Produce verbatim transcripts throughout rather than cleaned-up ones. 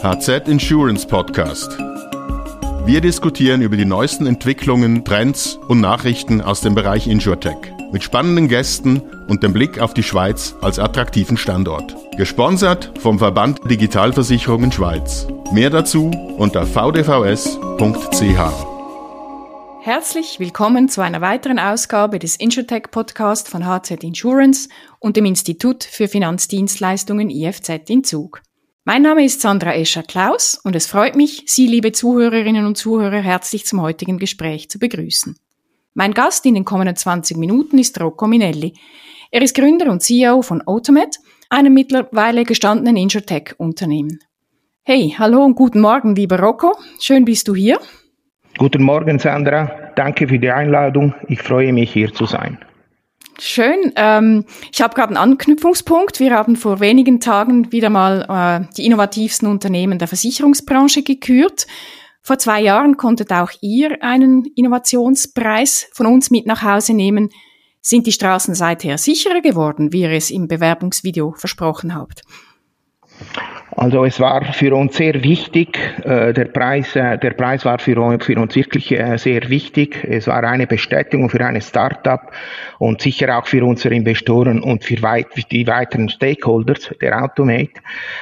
H Z Insurance Podcast. Wir diskutieren über die neuesten Entwicklungen, Trends und Nachrichten aus dem Bereich InsurTech mit spannenden Gästen und dem Blick auf die Schweiz als attraktiven Standort. Gesponsert vom Verband Digitalversicherungen Schweiz. Mehr dazu unter v d v s punkt c h. Herzlich willkommen zu einer weiteren Ausgabe des InsurTech-Podcast von H Z Insurance und dem Institut für Finanzdienstleistungen I F Z in Zug. Mein Name ist Sandra Escher-Klaus und es freut mich, Sie, liebe Zuhörerinnen und Zuhörer, herzlich zum heutigen Gespräch zu begrüßen. Mein Gast in den kommenden zwanzig Minuten ist Rocco Minelli. Er ist Gründer und C E O von Automed, einem mittlerweile gestandenen InsurTech-Unternehmen. Hey, hallo und guten Morgen, lieber Rocco. Schön bist du hier. Guten Morgen, Sandra. Danke für die Einladung. Ich freue mich, hier zu sein. Schön. Ähm, ich habe gerade einen Anknüpfungspunkt. Wir haben vor wenigen Tagen wieder mal äh, die innovativsten Unternehmen der Versicherungsbranche gekürt. Vor zwei Jahren konntet auch ihr einen Innovationspreis von uns mit nach Hause nehmen. Sind die Straßen seither sicherer geworden, wie ihr es im Bewerbungsvideo versprochen habt? Also es war für uns sehr wichtig, äh, der Preis äh, der Preis war für, für uns wirklich äh, sehr wichtig. Es war eine Bestätigung für ein Start-up und sicher auch für unsere Investoren und für weit, die weiteren Stakeholders der Automed.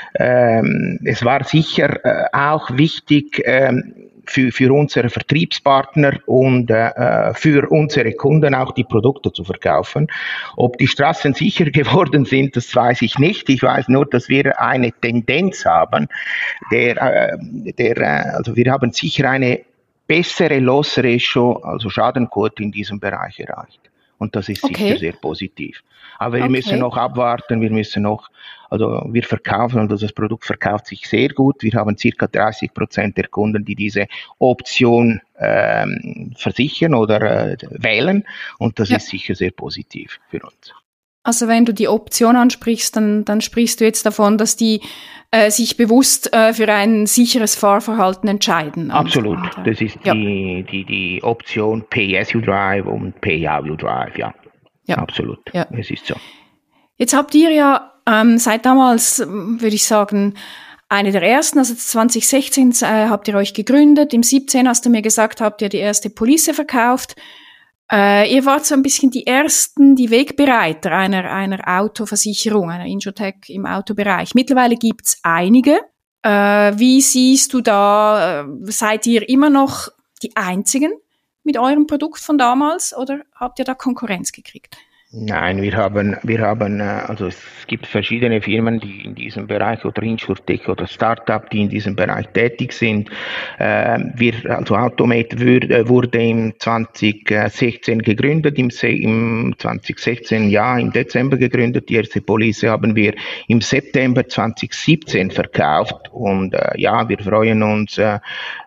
Ähm, es war sicher äh, auch wichtig, ähm, Für, für unsere Vertriebspartner und äh, für unsere Kunden auch die Produkte zu verkaufen. Ob die Straßen sicher geworden sind, das weiß ich nicht. Ich weiß nur, dass wir eine Tendenz haben, der, äh, der, äh, also wir haben sicher eine bessere Loss Ratio, also Schadenquote in diesem Bereich erreicht. Und das ist okay. sicher sehr positiv. Aber wir okay. müssen noch abwarten, wir müssen noch, also wir verkaufen, also das Produkt verkauft sich sehr gut. Wir haben circa dreißig Prozent der Kunden, die diese Option ähm, versichern oder äh, wählen. Und das ja. ist sicher sehr positiv für uns. Also wenn du die Option ansprichst, dann, dann sprichst du jetzt davon, dass die äh, sich bewusst äh, für ein sicheres Fahrverhalten entscheiden. Absolut. Und, und, das ist ja. die, die, die Option Pay as you drive und Pay how you drive, ja. Ja. Absolut. Ja. Es ist so. Jetzt habt ihr ja ähm, seit damals, würde ich sagen, eine der ersten, also zwanzig sechzehn äh, habt ihr euch gegründet. Im siebzehn hast du mir gesagt, habt ihr die erste Police verkauft. Äh, ihr wart so ein bisschen die ersten, die Wegbereiter einer, einer Autoversicherung, einer InsurTech im Autobereich. Mittlerweile gibt's einige. Äh, wie siehst du da, äh, seid ihr immer noch die Einzigen mit eurem Produkt von damals oder habt ihr da Konkurrenz gekriegt? Nein, wir haben, wir haben, also es gibt verschiedene Firmen, die in diesem Bereich oder InsurTech oder Startup, die in diesem Bereich tätig sind. Wir, also Automed wurde im zwanzig sechzehn gegründet, im, im zwanzig sechzehn, ja, im Dezember gegründet. Die erste Police haben wir im September zwanzig siebzehn verkauft und ja, wir freuen uns, ja,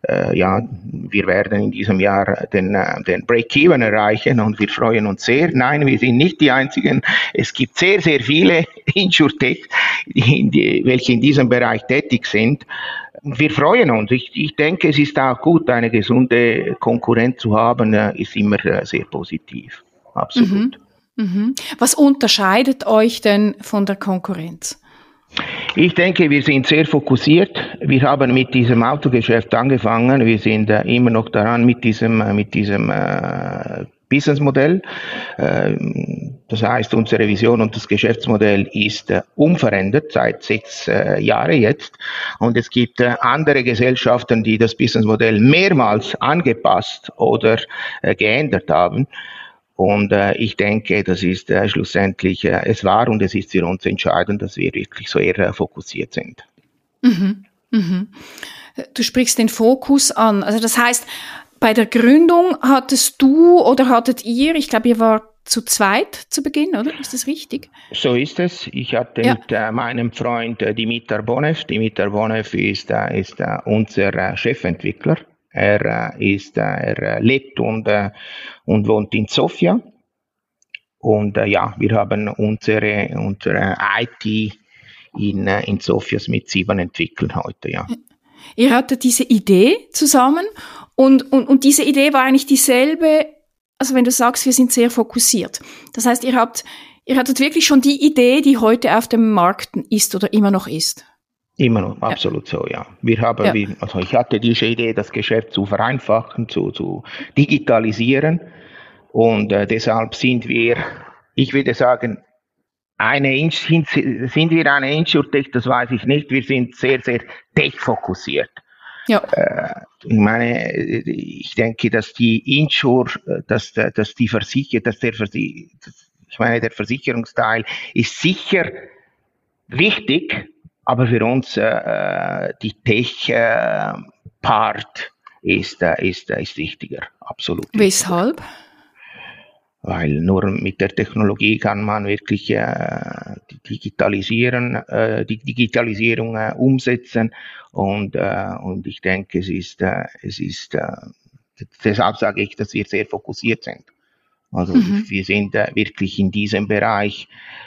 wir werden in diesem Jahr den, den Break-Even erreichen und wir freuen uns sehr. Nein, wir sind nicht die einzigen. Es gibt sehr, sehr viele InsurTech, die, welche in diesem Bereich tätig sind. Wir freuen uns. Ich, ich denke, es ist auch gut, eine gesunde Konkurrenz zu haben, ist immer sehr positiv. Absolut. Mhm. Mhm. Was unterscheidet euch denn von der Konkurrenz? Ich denke, wir sind sehr fokussiert. Wir haben mit diesem Autogeschäft angefangen. Wir sind äh, immer noch daran mit diesem, äh, mit diesem äh, Businessmodell. Äh, das heißt, unsere Vision und das Geschäftsmodell ist äh, unverändert seit sechs äh, Jahren jetzt. Und es gibt äh, andere Gesellschaften, die das Businessmodell mehrmals angepasst oder äh, geändert haben. Und äh, ich denke, das ist äh, schlussendlich, äh, es war und es ist für uns entscheidend, dass wir wirklich so eher äh, fokussiert sind. Mhm. Mhm. Du sprichst den Fokus an. Also das heißt, bei der Gründung hattest du oder hattet ihr, ich glaube, ihr wart zu zweit zu Beginn, oder? Ist das richtig? So ist es. Ich hatte ja. mit äh, meinem Freund äh, Dimitar Bonev. Dimitar Bonev ist, äh, ist äh, unser äh, Chefentwickler. Er äh, ist, äh, er lebt und, äh, und wohnt in Sofia. Und äh, ja, wir haben unsere, unsere I T in, äh, in Sofia mit sieben Entwicklern heute, ja. Ihr hattet diese Idee zusammen und, und, und diese Idee war eigentlich dieselbe, also wenn du sagst, wir sind sehr fokussiert. Das heißt, ihr habt, ihr hattet wirklich schon die Idee, die heute auf dem Markt ist oder immer noch ist. Immer noch, absolut ja. so, ja. Wir haben, ja. Wir, also ich hatte diese Idee, das Geschäft zu vereinfachen, zu, zu digitalisieren und äh, deshalb sind wir, ich würde sagen, eine sind wir eine InsurTech, das weiß ich nicht, wir sind sehr, sehr tech-fokussiert. Ja. Äh, ich meine, ich denke, dass die Insure, dass, dass die Versicher, dass der Versicher, ich meine, der Versicherungsteil ist sicher wichtig, aber für uns äh, die Tech-Part äh, ist, äh, ist, äh, ist wichtiger, absolut. Weshalb? Weil nur mit der Technologie kann man wirklich äh, die digitalisieren, äh, die Digitalisierung äh, umsetzen und äh, und ich denke, es ist äh, es ist äh, deshalb sage ich, dass wir sehr fokussiert sind. Also mhm. wir sind äh, wirklich in diesem Bereich.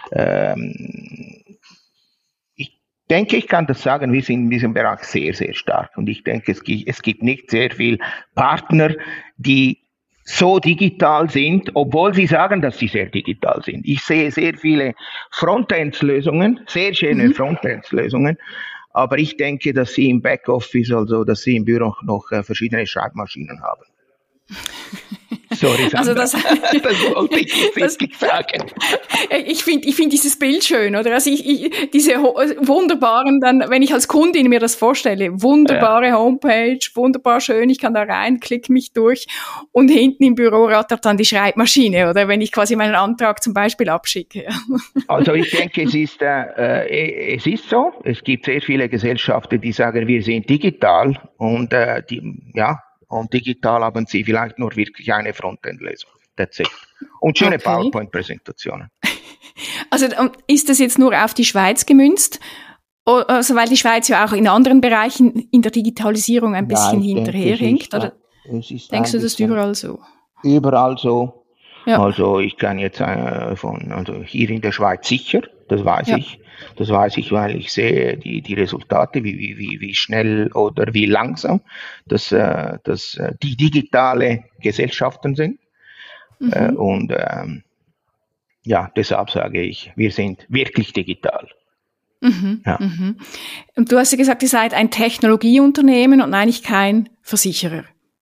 Ähm, ich denke, ich kann das sagen. Wir sind in diesem Bereich sehr sehr stark und ich denke, es gibt es gibt nicht sehr viel Partner, die so digital sind, obwohl sie sagen, dass sie sehr digital sind. Ich sehe sehr viele Frontend-Lösungen, sehr schöne mhm. Frontend-Lösungen, aber ich denke, dass sie im Backoffice, also dass sie im Büro noch äh, verschiedene Schreibmaschinen haben. Sorry, Sandra. Also das, das wollte ich jetzt das, nicht sagen. Ich finde ich find dieses Bild schön, oder? Also ich, ich, diese wunderbaren, dann, wenn ich als Kundin mir das vorstelle, wunderbare ja. Homepage, wunderbar schön, ich kann da rein, klicke mich durch und hinten im Büro rattert dann die Schreibmaschine, oder? Wenn ich quasi meinen Antrag zum Beispiel abschicke. Also ich denke, es ist, äh, es ist so, es gibt sehr viele Gesellschaften, die sagen, wir sind digital und äh, die, ja, und digital haben sie vielleicht nur wirklich eine Frontend-Lösung. That's it. Und schöne okay. PowerPoint-Präsentationen. Also ist das jetzt nur auf die Schweiz gemünzt? Also weil die Schweiz ja auch in anderen Bereichen in der Digitalisierung ein bisschen ja, hinterherhinkt? Oder denkst du, das ist überall so? Überall so. Ja. Also ich kann jetzt äh, von, also hier in der Schweiz sicher, das weiß ja. ich. Das weiß ich, weil ich sehe die, die Resultate, wie, wie, wie schnell oder wie langsam das, äh, das, äh, die digitale Gesellschaften sind. Mhm. Äh, und ähm, ja, deshalb sage ich, wir sind wirklich digital. Mhm, ja. mhm. Und du hast ja gesagt, ihr seid ein Technologieunternehmen und eigentlich kein Versicherer.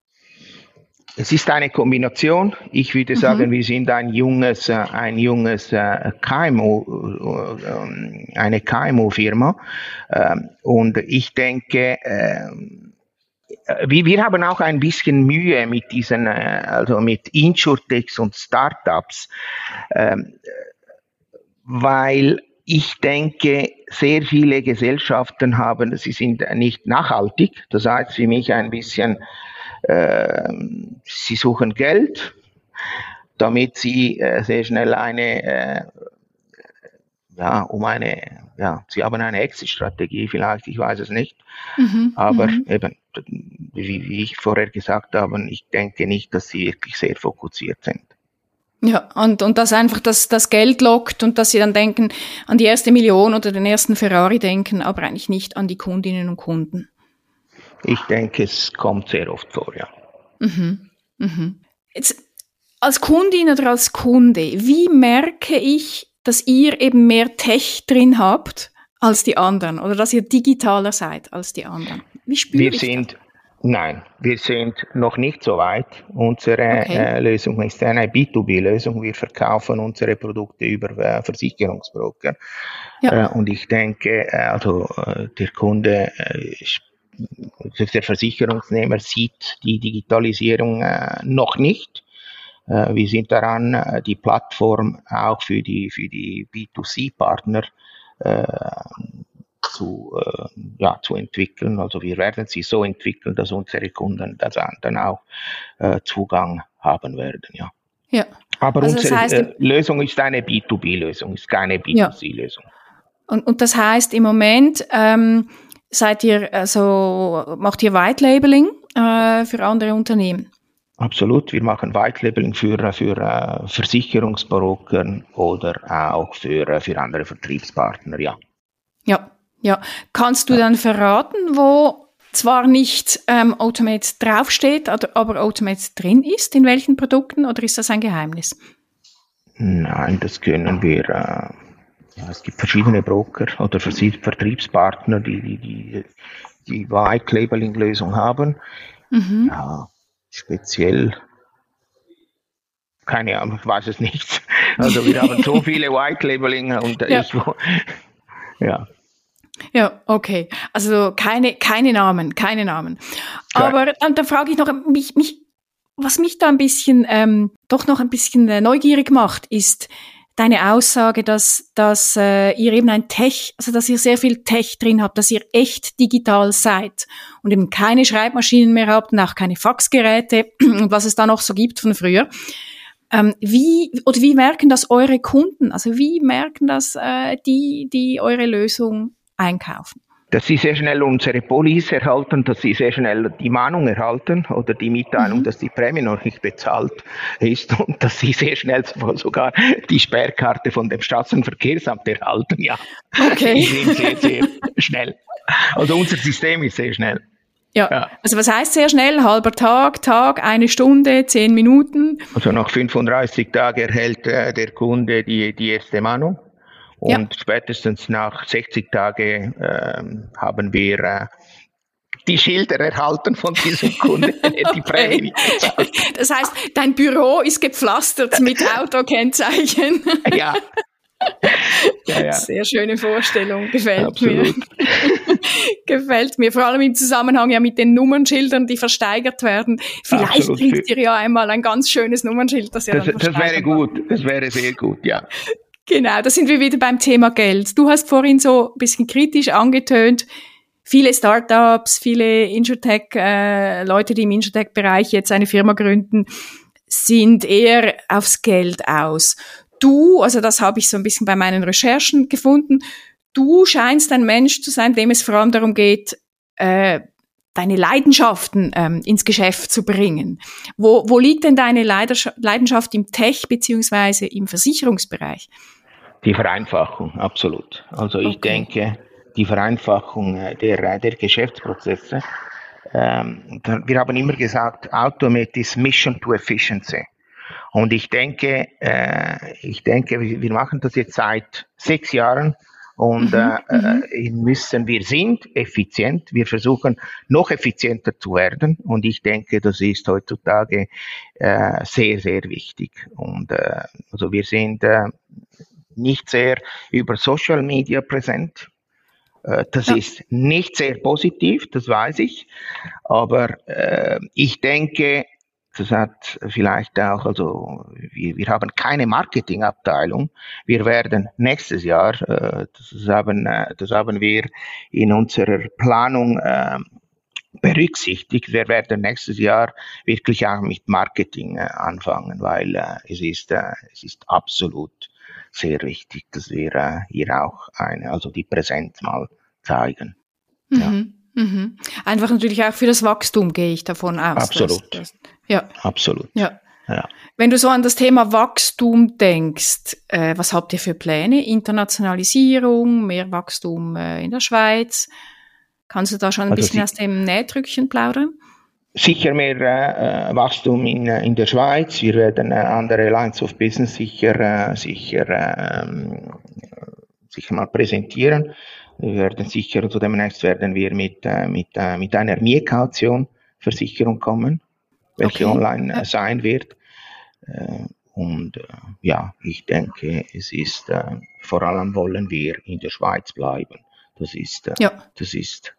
Es ist eine Kombination. Ich würde sagen, mhm. wir sind ein junges, ein junges K M U, eine K M U-Firma. Und ich denke, wir haben auch ein bisschen Mühe mit diesen, also mit InsurTechs und Startups, weil ich denke, sehr viele Gesellschaften haben, sie sind nicht nachhaltig. Das heißt für mich ein bisschen, äh, sie suchen Geld, damit sie äh, sehr schnell eine, äh, ja, um eine, ja, sie haben eine Exit-Strategie vielleicht, ich weiß es nicht. Mhm, aber m- eben, wie, wie ich vorher gesagt habe, ich denke nicht, dass sie wirklich sehr fokussiert sind. Ja, und, und dass einfach das, das Geld lockt und dass sie dann denken, an die erste Million oder den ersten Ferrari denken, aber eigentlich nicht an die Kundinnen und Kunden. Ich denke, es kommt sehr oft vor, ja. Mhm, mhm. Jetzt, als Kundin oder als Kunde, wie merke ich, dass ihr eben mehr Tech drin habt als die anderen oder dass ihr digitaler seid als die anderen? Wie spüre ich sind das? Nein, wir sind noch nicht so weit. Unsere okay. äh, Lösung ist eine B zwei B-Lösung. Wir verkaufen unsere Produkte über äh, Versicherungsbroker. Ja. Äh, und ich denke, äh, also äh, der Kunde, äh, der Versicherungsnehmer sieht die Digitalisierung äh, noch nicht. Äh, wir sind daran, äh, die Plattform auch für die für die B zwei C-Partner äh, zu, äh, ja, zu entwickeln. Also wir werden sie so entwickeln, dass unsere Kunden dann auch äh, Zugang haben werden. Ja. Ja. Aber also unsere das heißt, äh, Lösung ist eine B zwei B-Lösung, ist keine B zwei C-Lösung. Ja. Und, und das heißt im Moment ähm, seid ihr also macht ihr White Labeling äh, für andere Unternehmen? Absolut, wir machen White Labeling für für äh, Versicherungsbroker oder auch für für andere Vertriebspartner, ja. Ja. Ja, kannst du dann verraten, wo zwar nicht ähm, Automate draufsteht, aber Automate drin ist, in welchen Produkten, oder ist das ein Geheimnis? Nein, das können wir, äh, ja, es gibt verschiedene Broker oder Vertriebspartner, die die, die, die White-Labeling-Lösung haben. Mhm. Ja, speziell, keine Ahnung, ich weiß es nicht. Also wir haben so viele White-Labeling und ja. ich, ja. Ja, okay. Also keine, keine Namen, keine Namen. Aber dann, dann frage ich noch, mich, mich, was mich da ein bisschen, ähm, doch noch ein bisschen äh, neugierig macht, ist deine Aussage, dass, dass äh, ihr eben ein Tech, also dass ihr sehr viel Tech drin habt, dass ihr echt digital seid und eben keine Schreibmaschinen mehr habt und auch keine Faxgeräte und was es da noch so gibt von früher. Ähm, wie, oder wie merken das eure Kunden? Also wie merken das äh, die, die eure Lösung einkaufen? Dass sie sehr schnell unsere Police erhalten, dass sie sehr schnell die Mahnung erhalten oder die Mitteilung, mhm. dass die Prämie noch nicht bezahlt ist und dass sie sehr schnell sogar die Sperrkarte von dem Straßenverkehrsamt erhalten. Ja, okay. Die sind sehr, sehr schnell. Also unser System ist sehr schnell. Ja. ja, also was heißt sehr schnell? Halber Tag, Tag, eine Stunde, zehn Minuten? Also nach fünfunddreißig Tagen erhält äh, der Kunde die, die erste Mahnung. Und ja. spätestens nach sechzig Tagen äh, haben wir äh, die Schilder erhalten von diesem Kunden, der die Prämie nicht bezahlt. Das heißt, dein Büro ist gepflastert mit Autokennzeichen. Ja. Ja, ja. Sehr schöne Vorstellung, gefällt Absolut. mir. Gefällt mir, vor allem im Zusammenhang ja mit den Nummernschildern, die versteigert werden. Vielleicht Absolut. Kriegt ihr ja einmal ein ganz schönes Nummernschild, das ihr das, dann das wäre gut, das wäre sehr gut, ja. Genau, da sind wir wieder beim Thema Geld. Du hast vorhin so ein bisschen kritisch angetönt, viele Startups, viele Insurtech, äh, Leute, die im Insurtech-Bereich jetzt eine Firma gründen, sind eher aufs Geld aus. Du, also das habe ich so ein bisschen bei meinen Recherchen gefunden, du scheinst ein Mensch zu sein, dem es vor allem darum geht, äh, deine Leidenschaften ähm, ins Geschäft zu bringen. Wo, wo liegt denn deine Leidenschaft im Tech- beziehungsweise im Versicherungsbereich? Die Vereinfachung, absolut. Also ich okay. denke, die Vereinfachung der, der Geschäftsprozesse. Ähm, wir haben immer gesagt, Automate is Mission to Efficiency. Und ich denke, äh, ich denke, wir machen das jetzt seit sechs Jahren. Und mhm, äh, müssen, wir sind effizient, wir versuchen noch effizienter zu werden und ich denke, das ist heutzutage äh, sehr, sehr wichtig. Und äh, also wir sind äh, nicht sehr über Social Media präsent. Äh, das ja. ist nicht sehr positiv, das weiß ich, aber äh, ich denke, das hat vielleicht auch, also wir, wir haben keine Marketingabteilung. Wir werden nächstes Jahr, äh, das, haben, äh, das haben wir in unserer Planung äh, berücksichtigt, wir werden nächstes Jahr wirklich auch mit Marketing äh, anfangen, weil äh, es ist äh, es ist absolut sehr wichtig, dass wir äh, hier auch eine, also die Präsenz mal zeigen. Mhm. Ja. Mhm. Einfach natürlich auch für das Wachstum gehe ich davon aus. Absolut. Dass, dass, ja. Absolut. Ja. Ja. Wenn du so an das Thema Wachstum denkst, äh, was habt ihr für Pläne? Internationalisierung, mehr Wachstum äh, in der Schweiz? Kannst du da schon ein also bisschen aus dem Nähdrückchen plaudern? Sicher mehr äh, Wachstum in, in der Schweiz. Wir werden äh, andere Lines of Business sicher, äh, sicher, äh, sicher mal präsentieren. Wir werden sicher, also demnächst werden wir mit, äh, mit, äh, mit einer Mierkaution-Versicherung kommen, welche okay. online äh, sein wird. Äh, und äh, ja, ich denke, es ist, äh, vor allem wollen wir in der Schweiz bleiben. Das ist, äh, ja. das ist,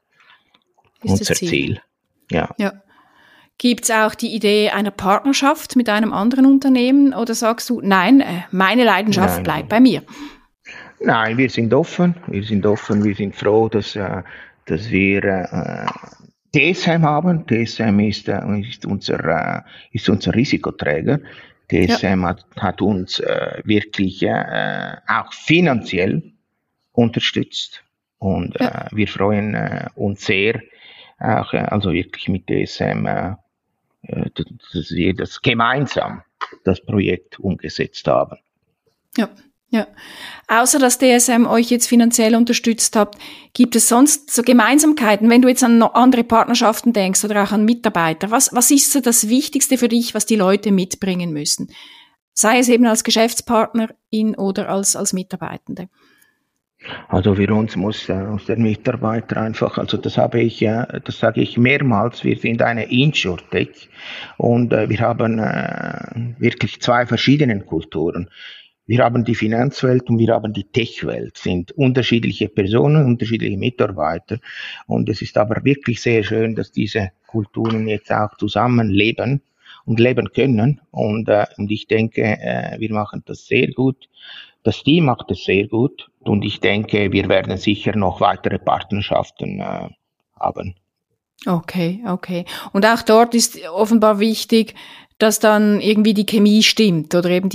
ist unser Ziel. Ziel. Ja. ja. Gibt es auch die Idee einer Partnerschaft mit einem anderen Unternehmen oder sagst du, nein, äh, meine Leidenschaft nein, bleibt bei mir? Nein, wir sind offen, wir sind offen, wir sind froh, dass, äh, dass wir äh, T S M haben. T S M ist, äh, ist, unser, äh, ist unser Risikoträger. T S M ja. hat, hat uns äh, wirklich äh, auch finanziell unterstützt und ja. äh, wir freuen äh, uns sehr, auch, äh, also wirklich mit T S M, äh, dass wir das gemeinsam das Projekt umgesetzt haben. Ja. Ja. Außer dass D S M euch jetzt finanziell unterstützt habt, gibt es sonst so Gemeinsamkeiten, wenn du jetzt an andere Partnerschaften denkst oder auch an Mitarbeiter? Was, was ist so das Wichtigste für dich, was die Leute mitbringen müssen? Sei es eben als Geschäftspartnerin oder als, als Mitarbeitende? Also für uns muss, äh, muss der Mitarbeiter einfach, also das habe ich, äh, das sage ich mehrmals, wir sind eine InsurTech und äh, wir haben äh, wirklich zwei verschiedene Kulturen. Wir haben die Finanzwelt und wir haben die Tech-Welt, sind unterschiedliche Personen, unterschiedliche Mitarbeiter und es ist aber wirklich sehr schön, dass diese Kulturen jetzt auch zusammenleben und leben können und, äh, und ich denke, äh, wir machen das sehr gut. Das Team macht es sehr gut und ich denke, wir werden sicher noch weitere Partnerschaften äh, haben. Okay, okay. Und auch dort ist offenbar wichtig, dass dann irgendwie die Chemie stimmt oder eben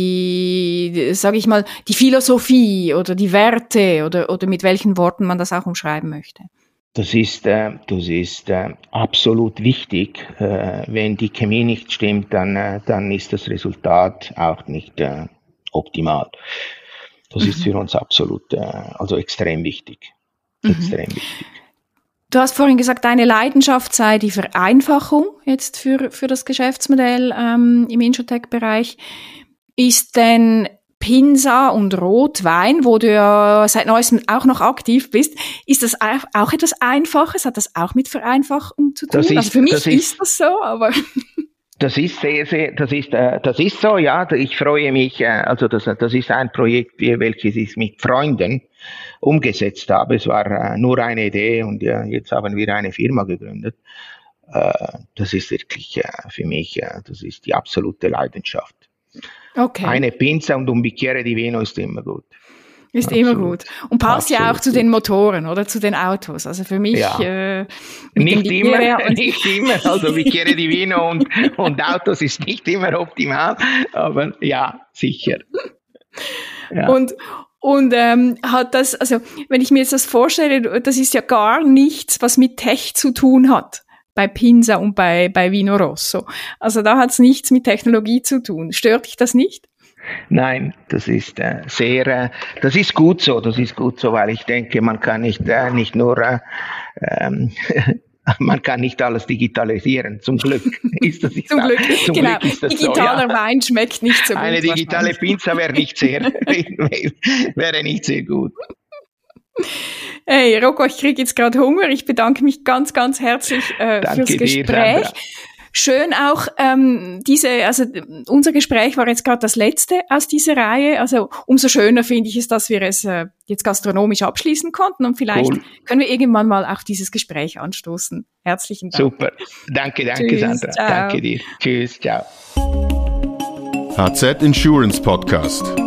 die, sage ich mal, die Philosophie oder die Werte oder, oder mit welchen Worten man das auch umschreiben möchte. Das ist, äh, das ist äh, absolut wichtig. Äh, wenn die Chemie nicht stimmt, dann, äh, dann ist das Resultat auch nicht äh, optimal. Das mhm. ist für uns absolut, äh, also extrem wichtig. Mhm. Extrem wichtig. Du hast vorhin gesagt, deine Leidenschaft sei die Vereinfachung jetzt für, für das Geschäftsmodell ähm, im Insurtech-Bereich. Ist denn Pinsa und Rotwein, wo du ja seit neuestem auch noch aktiv bist, ist das auch etwas Einfaches? Hat das auch mit Vereinfachung zu tun? Das ist, also für mich das ist, ist das so, aber... Das ist sehr, sehr, das ist, äh, das ist so, ja. Ich freue mich, äh, also das, das ist ein Projekt, welches ich mit Freunden umgesetzt habe. Es war äh, nur eine Idee und ja, jetzt haben wir eine Firma gegründet. Äh, das ist wirklich äh, für mich, äh, das ist die absolute Leidenschaft. Okay. Eine Pinza und un bicchiere di vino ist immer gut. Ist Absolut. Immer gut. Und passt Absolut ja auch zu gut. Den Motoren oder zu den Autos. Also für mich... Ja. Äh, nicht immer, nicht immer. Also Bicchiere di Vino und, und Autos ist nicht immer optimal. Aber ja, sicher. Ja. Und, und ähm, hat das, also wenn ich mir jetzt das vorstelle, das ist ja gar nichts, was mit Tech zu tun hat. Bei Pinsa und bei, bei Vino Rosso. Also da hat es nichts mit Technologie zu tun. Stört dich das nicht? Nein, das ist äh, sehr, äh, das ist gut so, das ist gut so, weil ich denke, man kann nicht, äh, nicht nur, äh, ähm, man kann nicht alles digitalisieren. Zum Glück ist das nicht Zum Glück, zum genau. Glück ist das Digitaler so, ja. Wein schmeckt nicht so gut. Eine digitale Pizza wäre nicht sehr, wäre nicht sehr gut. Hey, Rocco, ich kriege jetzt gerade Hunger. Ich bedanke mich ganz, ganz herzlich äh, fürs Gespräch. Dir, Schön auch ähm, diese, also unser Gespräch war jetzt gerade das letzte aus dieser Reihe. Also umso schöner finde ich es, dass wir es äh, jetzt gastronomisch abschließen konnten und vielleicht cool. können wir irgendwann mal auch dieses Gespräch anstoßen. Herzlichen Dank. Super, danke, danke Tschüss, Sandra, ciao. Danke dir. Tschüss, ciao. H Z Insurance Podcast.